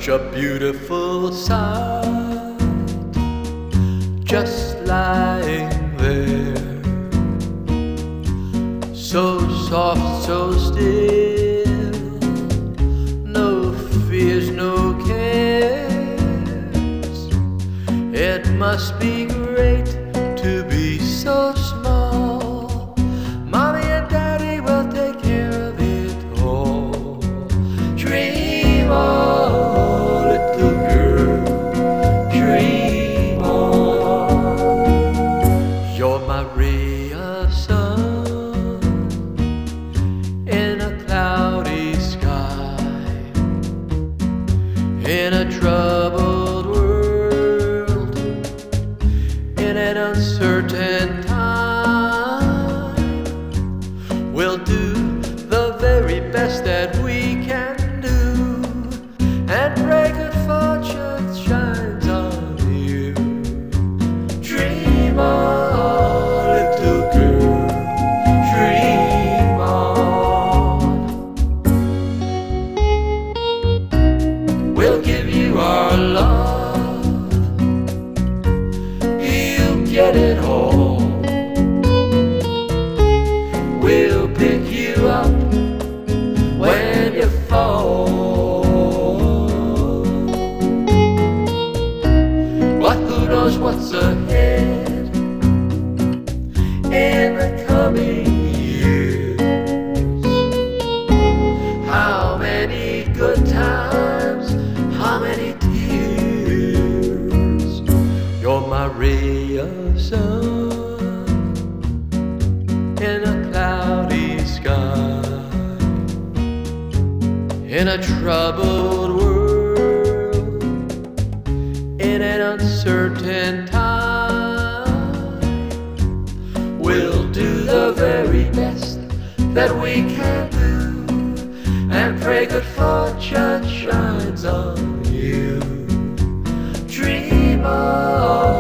such a beautiful sight, just lying there, so soft, so still, no fears, no cares. It must be great to be so small. Mommy and Daddy will take care of it all. Dream on, little girl, dream on. You're my ray of sun in a cloudy sky, in a troubled world, in an uncertain time. We'll do the very best that we can do, and pray good fortune shines on you. Dream on, little girl, dream on. We'll give you our love, you'll get it all. We'll pick you up when you fall. But who knows what's ahead in the coming years? How many good times, how many tears? You're my ray of sun in a cloudy sky, in a troubled world, in an uncertain time. We'll do the very best that we can do, and pray good fortune shines on you. Dream on.